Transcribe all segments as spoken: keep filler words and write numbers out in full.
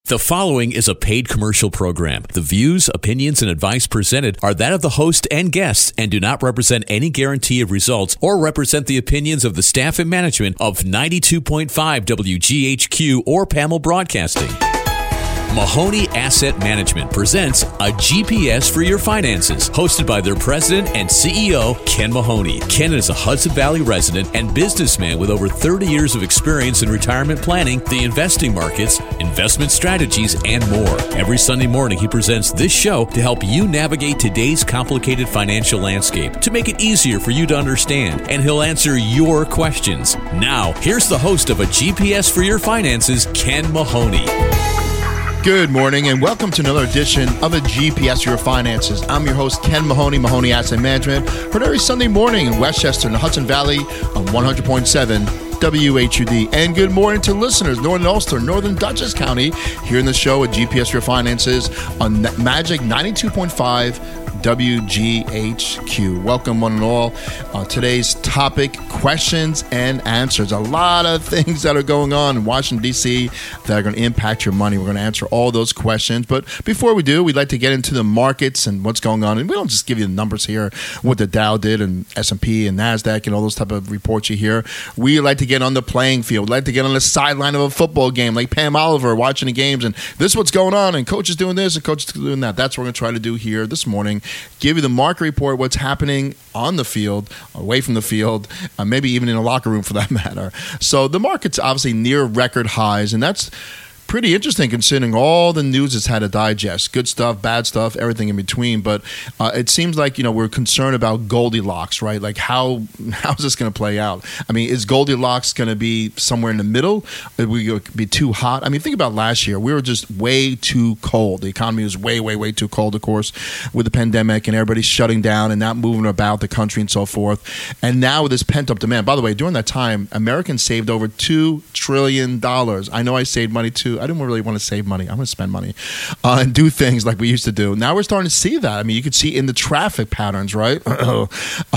The following is a paid commercial program. The views, opinions, and advice presented are that of the host and guests and do not represent any guarantee of results or represent the opinions of the staff and management of ninety-two point five W G H Q or P A M L Broadcasting. Mahoney Asset Management presents a G P S for your finances, hosted by their president and C E O, Ken Mahoney. Ken is a Hudson Valley resident and businessman with over thirty years of experience in retirement planning, the investing markets, investment strategies, and more. Every Sunday morning, he presents this show to help you navigate today's complicated financial landscape, to make it easier for you to understand, and he'll answer your questions. Now, here's the host of a G P S for your finances, Ken Mahoney. Good morning and welcome to another edition of a G P S for your finances. I'm your host, Ken Mahoney, Mahoney Asset Management, heard every Sunday morning in Westchester in the Hudson Valley on one hundred point seven W H U D. And good morning to listeners, Northern Ulster, Northern Dutchess County, here in the show at G P S for your finances on Magic ninety-two point five W G H Q. Welcome one and all. Uh, today's topic, questions and answers. A lot of things that are going on in Washington, D C that are going to impact your money. We're going to answer all those questions. But before we do, we'd like to get into the markets and what's going on. And we don't just give you the numbers here, what the Dow did and S and P and NASDAQ and all those type of reports you hear. We like to get on the playing field. We like to get on the sideline of a football game like Pam Oliver watching the games. And this is what's going on. And coach is doing this and coach is doing that. That's what we're going to try to do here this morning. Give you the market report, what's happening on the field, away from the field, uh, maybe even in a locker room for that matter. So the market's obviously near record highs, and that's pretty interesting considering all the news it's had to digest. Good stuff, bad stuff, everything in between. But uh, it seems like, you know, we're concerned about Goldilocks, right? Like how how is this going to play out? I mean, is Goldilocks going to be somewhere in the middle? Are we going to be too hot? I mean, think about last year. We were just way too cold. The economy was way, way, way too cold, of course, with the pandemic and everybody shutting down and not moving about the country and so forth. And now with this pent-up demand. By the way, during that time, Americans saved over two trillion dollars. I know I saved money too. I didn't really want to save money. I'm going to spend money uh, and do things like we used to do. Now we're starting to see that. I mean, you could see in the traffic patterns, right? uh,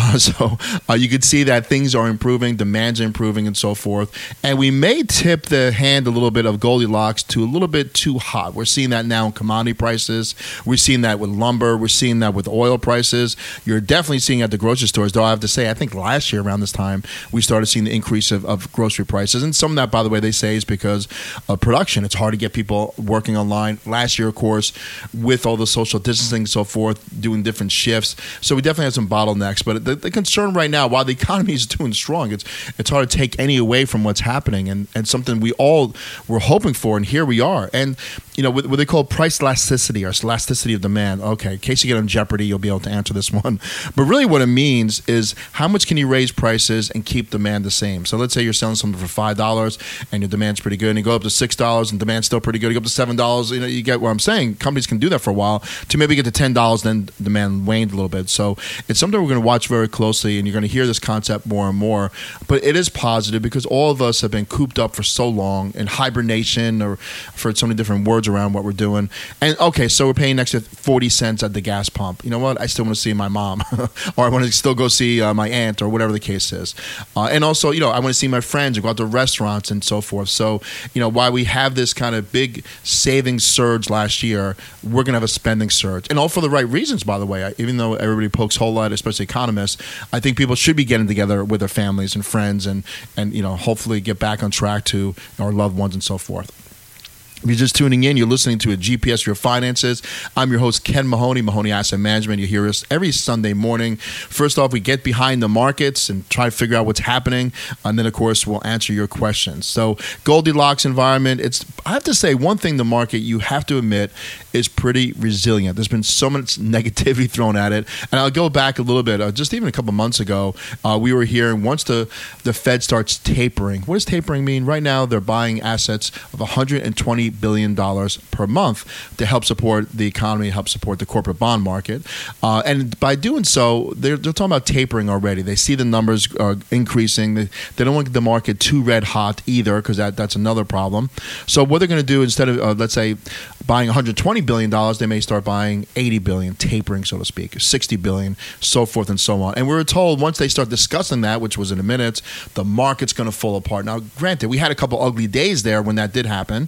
so uh, you could see that things are improving, demand's improving, and so forth. And we may tip the hand a little bit of Goldilocks to a little bit too hot. We're seeing that now in commodity prices. We're seeing that with lumber. We're seeing that with oil prices. You're definitely seeing at the grocery stores, though I have to say, I think last year around this time, we started seeing the increase of, of grocery prices. And some of that, by the way, they say is because of production. It's hard to get people working online. Last year, of course, with all the social distancing and so forth, doing different shifts. So we definitely have some bottlenecks. But the, the concern right now, while the economy is doing strong, it's it's hard to take any away from what's happening and, and something we all were hoping for, and here we are. And, you know, what, what they call price elasticity or elasticity of demand. Okay, in case you get on Jeopardy, you'll be able to answer this one. But really what it means is how much can you raise prices and keep demand the same? So let's say you're selling something for five dollars and your demand's pretty good, and you go up to six dollars and demand's still pretty good. You go up to seven dollars. You know, you get what I'm saying. Companies can do that for a while to maybe get to ten dollars, then demand waned a little bit. So it's something we're going to watch very closely, and you're going to hear this concept more and more. But it is positive because all of us have been cooped up for so long in hibernation, or for so many different words around what we're doing. And okay, so we're paying next to forty cents at the gas pump. You know what? I still want to see my mom, or I want to still go see uh, my aunt, or whatever the case is. Uh, and also, you know, I want to see my friends, or go out to restaurants and so forth. So, you know, while we have this kind of big savings surge last year, we're going to have a spending surge. And all for the right reasons, by the way. Even though everybody pokes a whole lot, especially economists, I think people should be getting together with their families and friends and, and you know, hopefully get back on track to our loved ones and so forth. If you're just tuning in, you're listening to a G P S for your finances. I'm your host, Ken Mahoney, Mahoney Asset Management. You hear us every Sunday morning. First off, we get behind the markets and try to figure out what's happening. And then, of course, we'll answer your questions. So Goldilocks environment, it's, I have to say, one thing the market, you have to admit, is pretty resilient. There's been so much negativity thrown at it. And I'll go back a little bit. Uh, just even a couple months ago, uh, we were hearing once the, the Fed starts tapering. What does tapering mean? Right now, they're buying assets of one hundred twenty billion dollars per month to help support the economy, help support the corporate bond market. Uh, and by doing so, they're, they're talking about tapering already. They see the numbers are increasing. They, they don't want the market too red hot either, because that, that's another problem. So what they're going to do, instead of, uh, let's say, buying one hundred twenty billion dollars, they may start buying eighty billion dollars, tapering, so to speak, sixty billion dollars, so forth and so on. And we were told once they start discussing that, which was in a minute, the market's going to fall apart. Now, granted, we had a couple ugly days there when that did happen.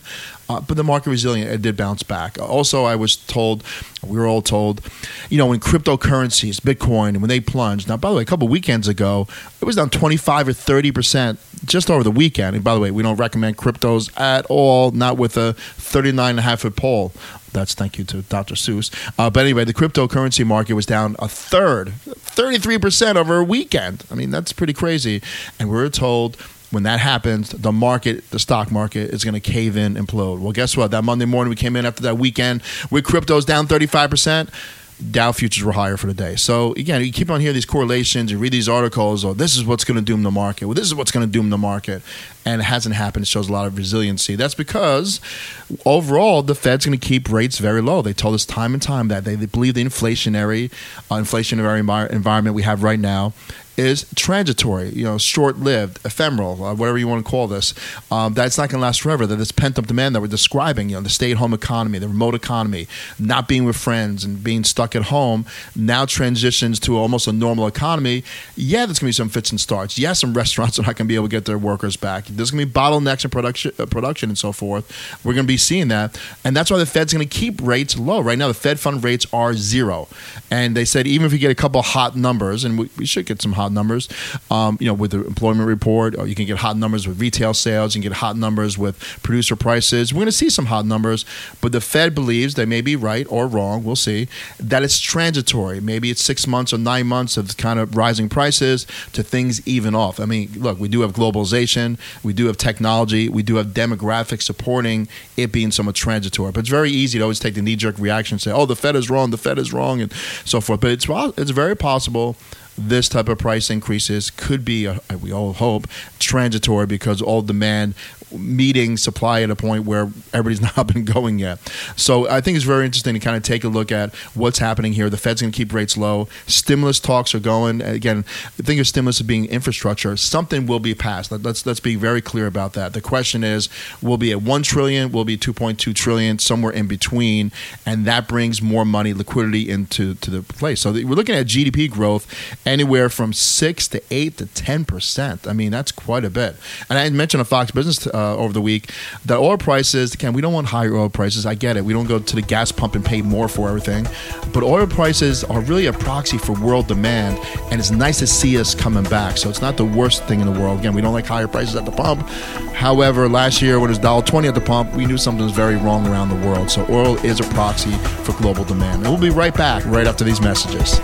Uh, but the market resilient, it did bounce back. Also, I was told, we were all told, you know, when cryptocurrencies, Bitcoin, when they plunged. Now, by the way, a couple of weekends ago, it was down twenty-five or thirty percent just over the weekend. And by the way, we don't recommend cryptos at all, not with a thirty-nine and a half foot pole. That's thank you to Doctor Seuss. Uh, but anyway, the cryptocurrency market was down a third, thirty-three percent over a weekend. I mean, that's pretty crazy. And we were told when that happens, the market, the stock market, is going to cave in, implode. Well, guess what? That Monday morning, we came in after that weekend with cryptos down thirty-five percent. Dow futures were higher for the day. So again, you keep on hearing these correlations, you read these articles, oh, this is what's going to doom the market. Well, this is what's going to doom the market. And it hasn't happened. It shows a lot of resiliency. That's because overall, the Fed's going to keep rates very low. They told us time and time that they, they believe the inflationary, uh, inflationary envir- environment we have right now is transitory, you know, short-lived, ephemeral, uh, whatever you want to call this. Um, that's not going to last forever. That this pent-up demand that we're describing, you know, the stay-at-home economy, the remote economy, not being with friends and being stuck at home, now transitions to almost a normal economy. Yeah, there's going to be some fits and starts. Yeah, some restaurants are not going to be able to get their workers back. There's going to be bottlenecks in production, uh, production and so forth. We're going to be seeing that. And that's why the Fed's going to keep rates low. Right now, the Fed fund rates are zero. And they said even if you get a couple hot numbers, and we, we should get some hot numbers, um, you know, with the employment report, or you can get hot numbers with retail sales, you can get hot numbers with producer prices. We're going to see some hot numbers, but the Fed believes, they may be right or wrong, we'll see, that it's transitory. Maybe it's six months or nine months of kind of rising prices to things even off. I mean, look, we do have globalization, we do have technology, we do have demographics supporting it being somewhat transitory. But it's very easy to always take the knee-jerk reaction and say, oh, the Fed is wrong, the Fed is wrong, and so forth. But it's it's very possible this type of price increases could be, uh, we all hope, transitory because all demand meeting supply at a point where everybody's not been going yet. So I think it's very interesting to kind of take a look at what's happening here. The Fed's going to keep rates low. Stimulus talks are going. Again, think of stimulus as being infrastructure. Something will be passed. Let's let's be very clear about that. The question is, will be at one trillion dollars, will be two point two trillion dollars, somewhere in between, and that brings more money, liquidity into to the place. So we're looking at G D P growth anywhere from six to eight to ten percent. I mean, that's quite a bit. And I mentioned on Fox Business uh, over the week that oil prices, again, we don't want higher oil prices. I get it. We don't go to the gas pump and pay more for everything. But oil prices are really a proxy for world demand, and it's nice to see us coming back. So it's not the worst thing in the world. Again, we don't like higher prices at the pump. However, last year when it was one dollar twenty at the pump, we knew something was very wrong around the world. So oil is a proxy for global demand. And we'll be right back right after these messages.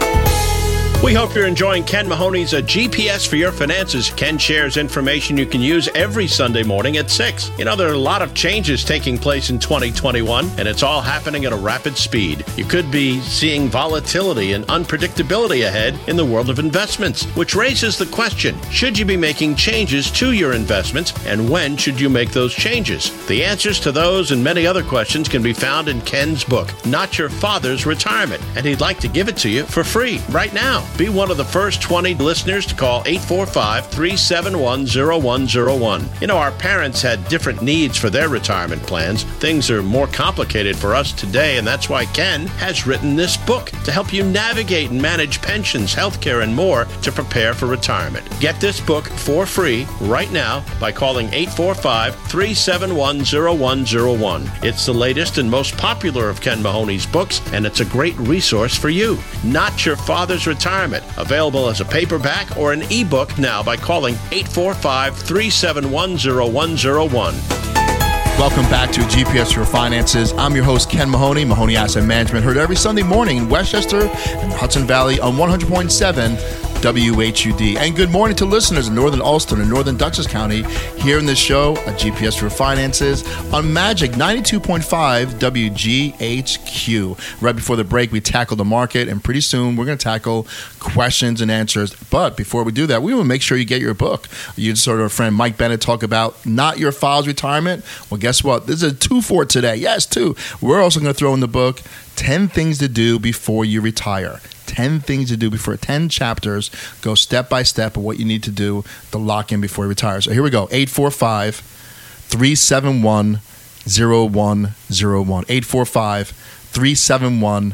We hope you're enjoying Ken Mahoney's A G P S for Your Finances. Ken shares information you can use every Sunday morning at six. You know, there are a lot of changes taking place in twenty twenty-one, and it's all happening at a rapid speed. You could be seeing volatility and unpredictability ahead in the world of investments, which raises the question, should you be making changes to your investments, and when should you make those changes? The answers to those and many other questions can be found in Ken's book, Not Your Father's Retirement, and he'd like to give it to you for free right now. Be one of the first twenty listeners to call eight four five, three seven one, zero one zero one. You know, our parents had different needs for their retirement plans. Things are more complicated for us today, and that's why Ken has written this book to help you navigate and manage pensions, healthcare, and more to prepare for retirement. Get this book for free right now by calling eight four five, three seven one, zero one zero one. It's the latest and most popular of Ken Mahoney's books, and it's a great resource for you. Not Your Father's Retirement. Available as a paperback or an ebook now by calling eight four five, three seven one, zero one zero one. Welcome back to G P S for Your Finances. I'm your host, Ken Mahoney, Mahoney Asset Management, heard every Sunday morning in Westchester and Hudson Valley on one hundred point seven W H U D. And good morning to listeners in Northern Ulster and Northern Dutchess County here in this show at G P S for Your Finances on Magic ninety-two point five W G H Q. Right before the break, we tackled the market, and pretty soon we're going to tackle questions and answers. But before we do that, we want to make sure you get your book. You just heard our friend Mike Bennett talk about Not Your Father's Retirement. Well, guess what? This is a two for today. Yes, two. We're also going to throw in the book ten Things to Do Before You Retire. ten things to do before, ten chapters, go step by step of what you need to do to lock in before you retire. So here we go, eight four five, three seven one, zero one zero one. eight four five, three seven one,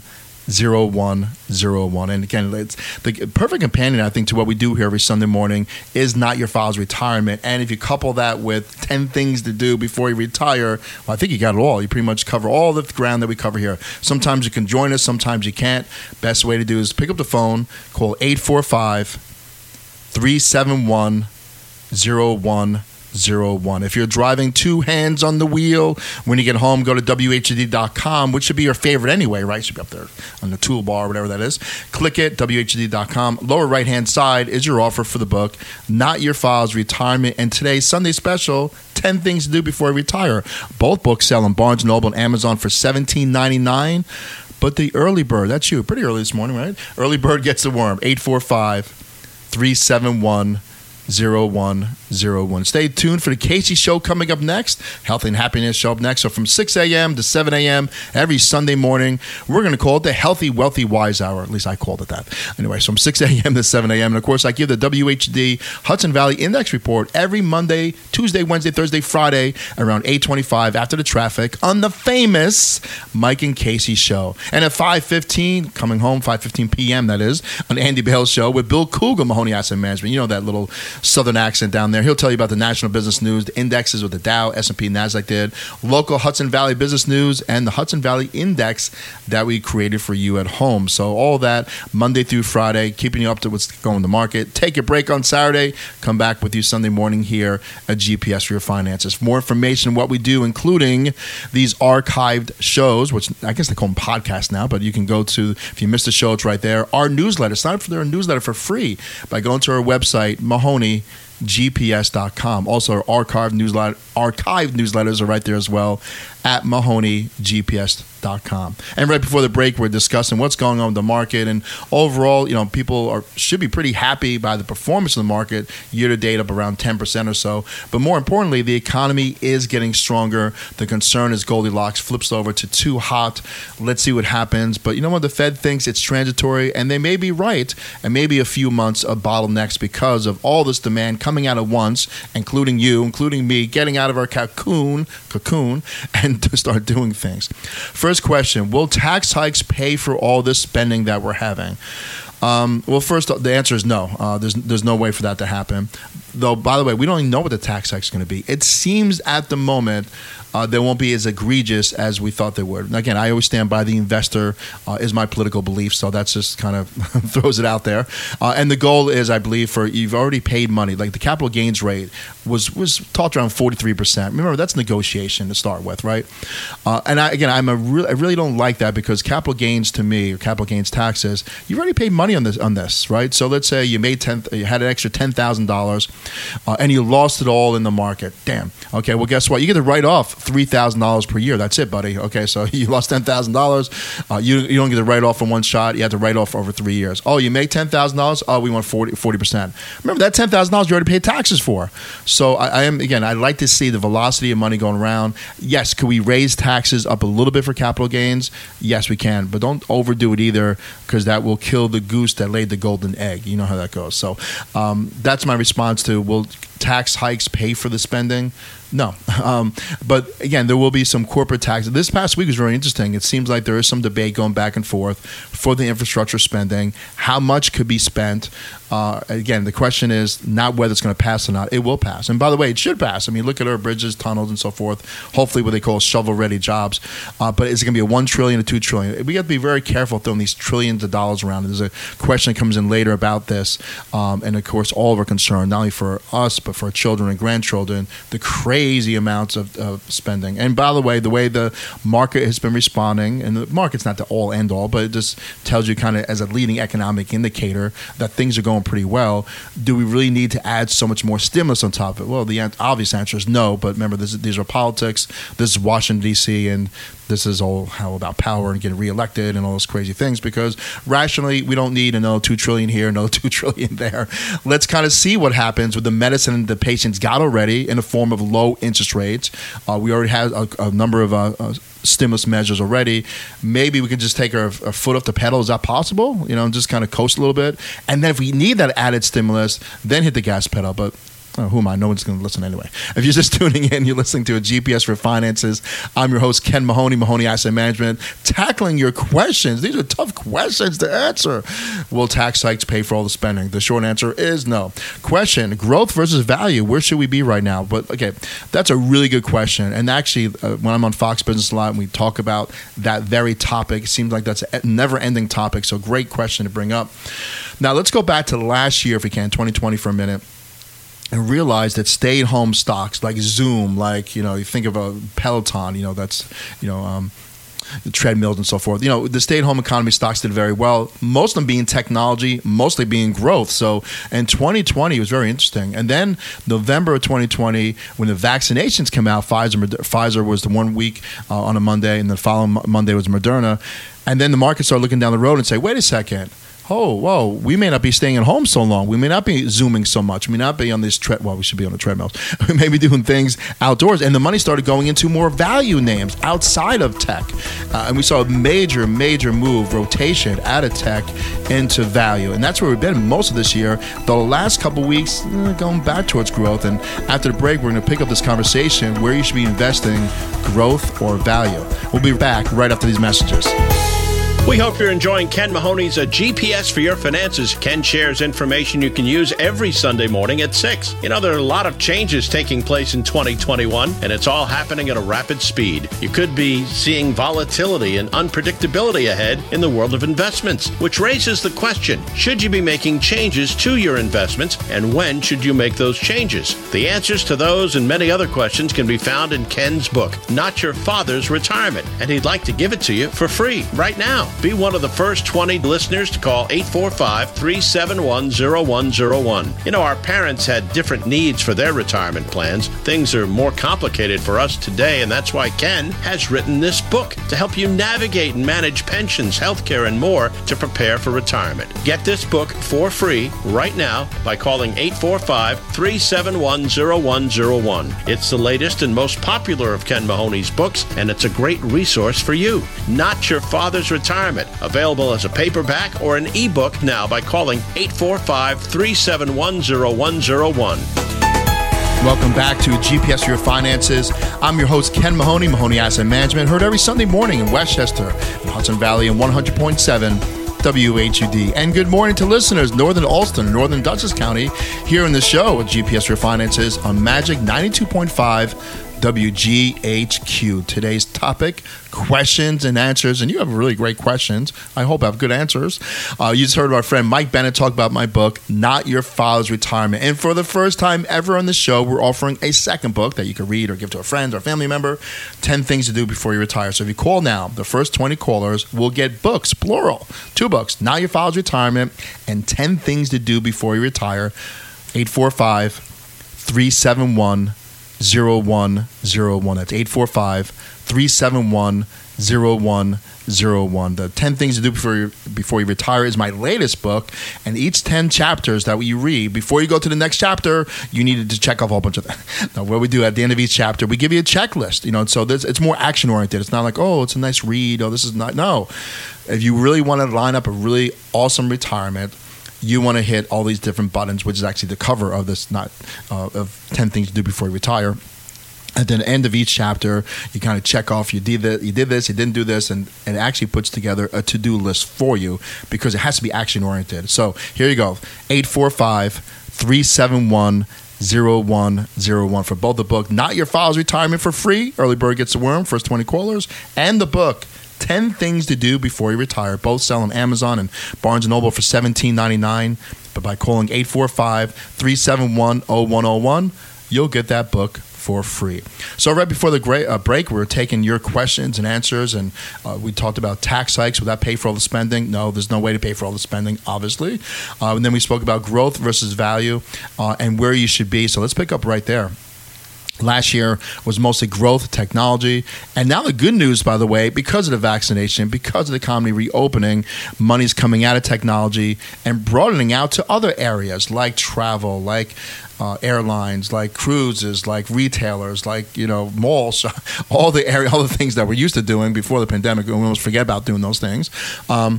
zero one zero one. And again, it's the perfect companion, I think, to what we do here every Sunday morning is Not Your Files Retirement. And if you couple that with ten things to do before you retire, well, I think you got it all. You pretty much cover all the ground that we cover here. Sometimes you can join us, sometimes you can't. Best way to do is pick up the phone, call eight four five, three seven one, zero one zero one. If you're driving two hands on the wheel, when you get home, go to W H D dot com, which should be your favorite anyway, right? It should be up there on the toolbar, whatever that is. Click it, W H D dot com. Lower right-hand side is your offer for the book, Not Your Files Retirement. And today's Sunday special, ten Things to Do Before You Retire. Both books sell on Barnes and Noble and Amazon for seventeen ninety-nine. But the early bird, that's you, pretty early this morning, right? Early bird gets the worm, eight four five, three seven one, zero one zero one. Stay tuned for the Casey Show coming up next. Health and Happiness Show up next. So from six a.m. to seven a.m. every Sunday morning, we're going to call it the Healthy, Wealthy, Wise Hour. At least I called it that. Anyway, so from six a.m. to seven a.m. And of course, I give the W H D Hudson Valley Index Report every Monday, Tuesday, Wednesday, Thursday, Friday around eight twenty-five after the traffic on the famous Mike and Casey Show. And at five fifteen, coming home, five fifteen p.m. that is, on Andy Bale's show with Bill Cougar, Mahoney Asset Management. You know that little southern accent down there. He'll tell you about the national business news, the indexes with the Dow, S and P, NASDAQ did, local Hudson Valley business news, and the Hudson Valley Index that we created for you at home. So all that Monday through Friday, keeping you up to what's going in the market. Take a break on Saturday. Come back with you Sunday morning here at G P S for your finances. For more information on what we do, including these archived shows, which I guess they call them podcasts now, but you can go to, if you missed a show, it's right there. Our newsletter, sign up for their newsletter for free by going to our website, Mahoney G P S dot com. Also, our archived newsletter, archived newsletters are right there as well at Mahoney G P S dot com. And right before the break, we're discussing what's going on with the market. And overall, you know, people are should be pretty happy by the performance of the market year to date, up around ten percent or so. But more importantly, the economy is getting stronger. The concern is Goldilocks flips over to too hot. Let's see what happens. But you know what? The Fed thinks it's transitory, and they may be right. And maybe a few months of bottlenecks because of all this demand coming out at once, including you, including me, getting out of our cocoon, cocoon, and to start doing things. First question, will tax hikes pay for all this spending that we're having? Um, well, first, the answer is no. Uh, there's there's no way for that to happen. Though, by the way, we don't even know what the tax hike is going to be. It seems at the moment uh, they won't be as egregious as we thought they would. And again, I always stand by the investor uh, is my political belief, so that's just kind of throws it out there. Uh, and the goal is, I believe, for you've already paid money. Like the capital gains rate was was talked around forty-three percent. Remember, that's negotiation to start with, right? Uh, and I, again, I'm a re- I really don't like that because capital gains to me, or capital gains taxes, you've already paid money on this, on this, right? So let's say you made ten, you had an extra ten thousand dollars, uh, and you lost it all in the market. Damn. Okay. Well, guess what? You get to write off three thousand dollars per year. That's it, buddy. Okay. So you lost ten thousand dollars. Uh, you you don't get to write off in one shot. You have to write off over three years. Oh, you make ten thousand dollars. Oh, we want forty percent. Remember that ten thousand dollars you already paid taxes for. So I, I am again. I'd like to see the velocity of money going around. Yes. Could we raise taxes up a little bit for capital gains? Yes, we can, but don't overdo it either, because that will kill the goose that laid the golden egg. You know how that goes. So um, that's my response to, will tax hikes pay for the spending? No. Um, but again, there will be some corporate taxes. This past week was very interesting. It seems like there is some debate going back and forth for the infrastructure spending. How much could be spent? Uh, again, the question is not whether it's going to pass or not. It will pass. And by the way, it should pass. I mean, look at our bridges, tunnels, and so forth. Hopefully what they call shovel-ready jobs. Uh, but is it going to be a one trillion dollars or two trillion dollars? We have to be very careful throwing these trillions of dollars around. There's a question that comes in later about this. Um, and, of course, all of our concern, not only for us, but for our children and grandchildren, the crazy amounts of, of spending. And by the way, the way the market has been responding, and the market's not the all end all, but it just tells you kind of as a leading economic indicator that things are going pretty well. Do we really need to add so much more stimulus on top of it? Well, the obvious answer is no, but remember, this, these are politics. This is Washington, D C, and this is all how about power and getting reelected and all those crazy things, because rationally, we don't need another two trillion dollars here, another two trillion dollars there. Let's kind of see what happens with the medicine the patients got already in the form of low interest rates. Uh, we already have a, a number of uh, uh, stimulus measures already. Maybe we can just take our, our foot off the pedal. Is that possible? You know, and just kind of coast a little bit. And then if we need that added stimulus, then hit the gas pedal. But Oh, who am I? No one's going to listen anyway. If you're just tuning in, you're listening to a G P S for Finances. I'm your host, Ken Mahoney, Mahoney Asset Management, tackling your questions. These are tough questions to answer. Will tax hikes pay for all the spending? The short answer is no. Question, growth versus value. Where should we be right now? But, okay, that's a really good question. And actually, uh, when I'm on Fox Business a lot and we talk about that very topic, it seems like that's a never-ending topic. So great question to bring up. Now, let's go back to last year, if we can, twenty twenty for a minute, and realize that stay-at-home stocks like Zoom, like, you know, you think of a Peloton, you know, that's, you know, um, the treadmills and so forth. You know, the stay-at-home economy stocks did very well, most of them being technology, mostly being growth. So in twenty twenty, it was very interesting. And then November of twenty twenty, when the vaccinations came out, Pfizer, Pfizer was the one week uh, on a Monday, and the following Monday was Moderna. And then the market started looking down the road and say, wait a second. Oh, whoa, we may not be staying at home so long. We may not be Zooming so much. We may not be on this tread. Well, we should be on the treadmills. We may be doing things outdoors. And the money started going into more value names outside of tech. Uh, and we saw a major, major move, rotation out of tech into value. And that's where we've been most of this year. The last couple of weeks, eh, going back towards growth. And after the break, we're going to pick up this conversation where you should be investing, growth or value. We'll be back right after these messages. We hope you're enjoying Ken Mahoney's A G P S for Your Finances. Ken shares information you can use every Sunday morning at six. You know, there are a lot of changes taking place in twenty twenty-one, and it's all happening at a rapid speed. You could be seeing volatility and unpredictability ahead in the world of investments, which raises the question, should you be making changes to your investments, and when should you make those changes? The answers to those and many other questions can be found in Ken's book, Not Your Father's Retirement, and he'd like to give it to you for free right now. Be one of the first twenty listeners to call eight four five, three seven one, zero one zero one. You know, our parents had different needs for their retirement plans. Things are more complicated for us today, and that's why Ken has written this book to help you navigate and manage pensions, healthcare, and more to prepare for retirement. Get this book for free right now by calling eight four five, three seven one, zero one zero one. It's the latest and most popular of Ken Mahoney's books, and it's a great resource for you. Not Your Father's Retirement. Available as a paperback or an ebook now by calling eight four five, three seven one, zero one zero one. Welcome back to G P S for Your Finances. I'm your host, Ken Mahoney, Mahoney Asset Management, heard every Sunday morning in Westchester, in Hudson Valley, and one hundred point seven W H U D. And good morning to listeners, Northern Alston, Northern Dutchess County, here in the show with G P S for Your Finances on Magic ninety-two point five W G H Q. Today's topic, questions and answers. And you have really great questions. I hope I have good answers. Uh, you just heard our friend Mike Bennett talk about my book, Not Your Father's Retirement. And for the first time ever on the show, we're offering a second book that you can read or give to a friend or family member, ten Things to Do Before You Retire. So if you call now, the first twenty callers will get books, plural, two books, Not Your Father's Retirement and ten Things to Do Before You Retire. eight four five, three seven one, zero one zero one. That's eight four five, three seven one, zero one zero one. The ten Things to Do Before You, before you Retire is my latest book, and each ten chapters that you read, before you go to the next chapter, you needed to check off a whole bunch of things. Now, what we do at the end of each chapter, we give you a checklist, you know, so this, it's more action-oriented. It's not like, oh, it's a nice read, oh, this is not, no. If you really want to line up a really awesome retirement, you want to hit all these different buttons, which is actually the cover of this, not uh, of ten Things to Do Before You Retire. At the end of each chapter, you kind of check off, you did this, you did this, you didn't do this, and, and it actually puts together a to-do list for you because it has to be action-oriented. So here you go, eight four five, three seven one, zero one zero one for both the book, Not Your Father's Retirement, for free. Early bird gets the worm, first twenty callers, and the book, ten Things to Do Before You Retire. Both sell on Amazon and Barnes and Noble for seventeen ninety-nine. But by calling eight four five, three seven one, zero one zero one, you'll get that book for free. So right before the great, uh, break, we were taking your questions and answers, and uh, we talked about tax hikes. Will that pay for all the spending? No, there's no way to pay for all the spending, obviously. Uh, and then we spoke about growth versus value uh, and where you should be. So let's pick up right there. Last year was mostly growth, technology, and now the good news, by the way, because of the vaccination, because of the economy reopening, money's coming out of technology and broadening out to other areas like travel, like uh, airlines, like cruises, like retailers, like, you know, malls, all the area, all the things that we're used to doing before the pandemic. We almost forget about doing those things. Um,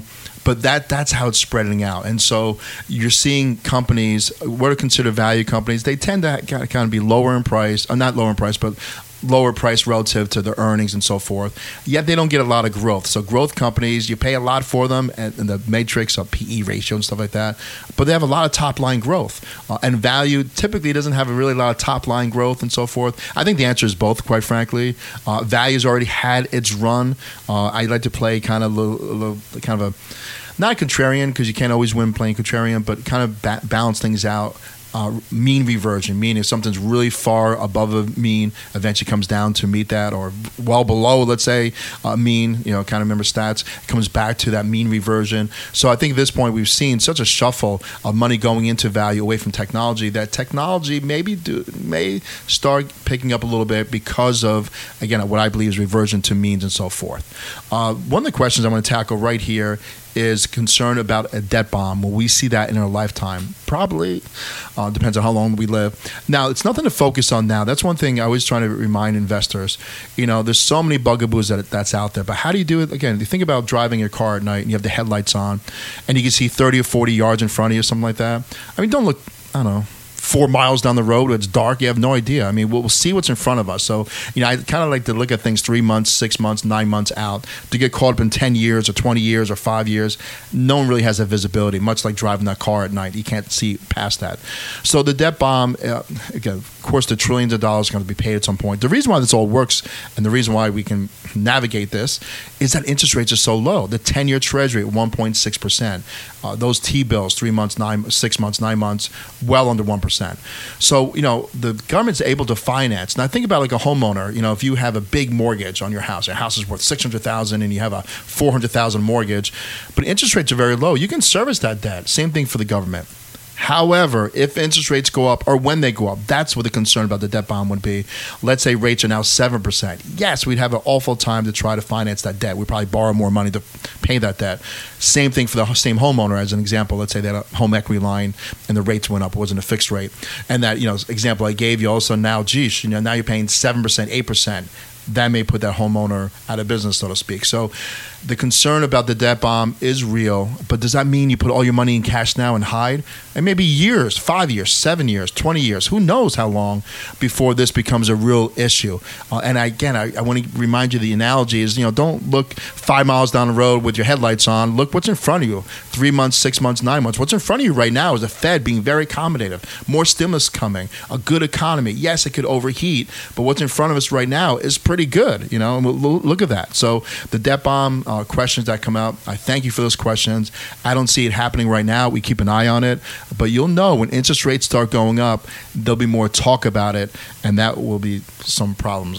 but that that's how it's spreading out. And so you're seeing companies, what are considered value companies, they tend to kind of be lower in price, or not lower in price, but lower price relative to their earnings and so forth, yet they don't get a lot of growth. So growth companies, you pay a lot for them, and, and the matrix of P E ratio and stuff like that, but they have a lot of top line growth. Uh, and value typically doesn't have a really lot of top line growth and so forth. I think the answer is both, quite frankly. Uh, value's already had its run. Uh, I like to play kind of a little, kind of a, not contrarian, because you can't always win playing contrarian, but kind of ba- balance things out. Uh, mean reversion, meaning if something's really far above a mean, eventually comes down to meet that, or well below, let's say, uh, mean, you know, kind of remember stats, it comes back to that mean reversion. So I think at this point we've seen such a shuffle of money going into value away from technology that technology maybe do, may start picking up a little bit because of, again, what I believe is reversion to means and so forth. Uh, one of the questions I want to tackle right here is concern about a debt bomb. Will we see that in our lifetime? Probably. Uh, depends on how long we live. Now, it's nothing to focus on now. That's one thing I always try to remind investors. You know, there's so many bugaboos that that's out there. But how do you do it? Again, you think about driving your car at night and you have the headlights on and you can see thirty or forty yards in front of you, something like that. I mean, don't look, I don't know, four miles down the road, it's dark, you have no idea. I mean, we'll, we'll see what's in front of us. So, you know, I kind of like to look at things three months, six months, nine months out. To get caught up in ten years or twenty years or five years, no one really has that visibility, much like driving that car at night. You can't see past that. So the debt bomb, uh, again, of course, the trillions of dollars are going to be paid at some point. The reason why this all works and the reason why we can navigate this is that interest rates are so low. The ten-year treasury at one point six percent. Uh, those T-bills, three months, nine, six months, nine months, well under one percent. So, you know, the government's able to finance. Now, think about like a homeowner. You know, if you have a big mortgage on your house, your house is worth six hundred thousand dollars and you have a four hundred thousand dollars mortgage, but interest rates are very low. You can service that debt. Same thing for the government. However, if interest rates go up or when they go up, that's what the concern about the debt bomb would be. Let's say rates are now seven percent. Yes, we'd have an awful time to try to finance that debt. We'd probably borrow more money to pay that debt. Same thing for the same homeowner as an example. Let's say they had a home equity line and the rates went up. It wasn't a fixed rate. And that, you know, example I gave you also now, geez, you know, now you're paying seven percent, eight percent. That may put that homeowner out of business, so to speak. So the concern about the debt bomb is real, but does that mean you put all your money in cash now and hide? And maybe years, five years, seven years, twenty years, who knows how long before this becomes a real issue. Uh, and I, again, I, I want to remind you the analogy is, you know, don't look five miles down the road with your headlights on. Look what's in front of you. Three months, six months, nine months. What's in front of you right now is the Fed being very accommodative. More stimulus coming, a good economy. Yes, it could overheat, but what's in front of us right now is pretty good, you know, and we'll look at that. So the debt bomb uh, questions that come out, I thank you for those questions. I don't see it happening right now. We keep an eye on it, but you'll know when interest rates start going up, there'll be more talk about it, and that will be some problems.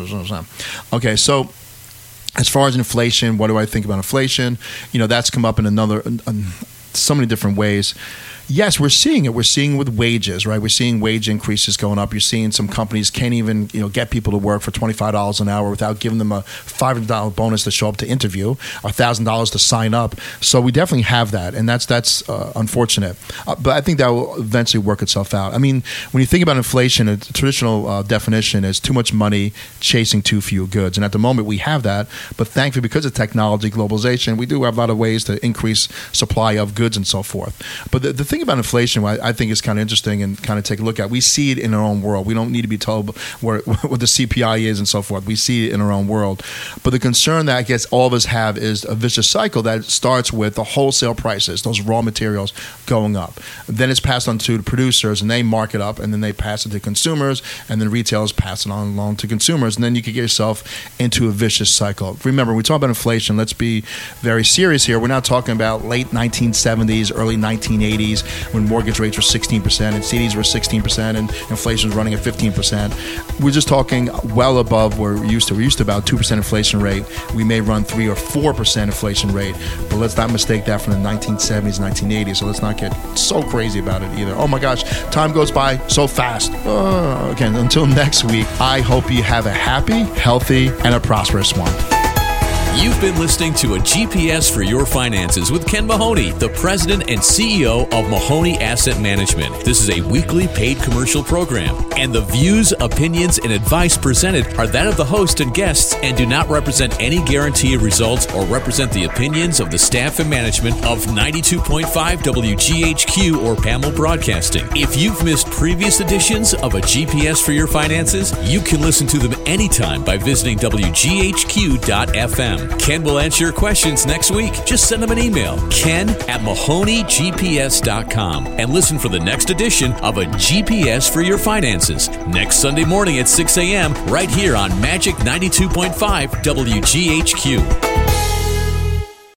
Okay, so as far as inflation, what do I think about inflation? You know, that's come up in another, in so many different ways. Yes, we're seeing it. We're seeing it with wages, right? We're seeing wage increases going up. You're seeing some companies can't even, you know, get people to work for twenty-five dollars an hour without giving them a five hundred dollars bonus to show up to interview, or one thousand dollars to sign up. So we definitely have that, and that's that's uh, unfortunate. Uh, but I think that will eventually work itself out. I mean, when you think about inflation, a traditional uh, definition is too much money chasing too few goods. And at the moment, we have that. But thankfully, because of technology, globalization, we do have a lot of ways to increase supply of goods and so forth. But the, the thing about inflation, I think is kind of interesting and kind of take a look at. We see it in our own world. We don't need to be told where, what the C P I is and so forth. We see it in our own world. But the concern that I guess all of us have is a vicious cycle that starts with the wholesale prices, those raw materials going up. Then it's passed on to the producers, and they mark it up, and then they pass it to consumers, and then retailers pass it on along to consumers, and then you can get yourself into a vicious cycle. Remember, when we talk about inflation, let's be very serious here. We're not talking about late nineteen seventies, early nineteen eighties, when mortgage rates were sixteen percent and C Ds were sixteen percent and inflation was running at fifteen percent. We're just talking well above where we're used to. We're used to about two percent inflation rate. We may run three or four percent inflation rate, but let's not mistake that from the nineteen seventies, nineteen eighties. So let's not get so crazy about it either. Oh my gosh, time goes by so fast. Uh, again, until next week, I hope you have a happy, healthy, and a prosperous one. You've been listening to a G P S for Your Finances with Ken Mahoney, the president and C E O of Mahoney Asset Management. This is a weekly paid commercial program, and the views, opinions, and advice presented are that of the host and guests and do not represent any guarantee of results or represent the opinions of the staff and management of ninety-two point five W G H Q or P A M L Broadcasting. If you've missed previous editions of a G P S for Your Finances, you can listen to them anytime by visiting W G H Q dot F M. Ken will answer your questions next week. Just send him an email, ken at mahoney g p s dot com, and listen for the next edition of a G P S for Your Finances next Sunday morning at six a.m. right here on Magic ninety-two point five W G H Q.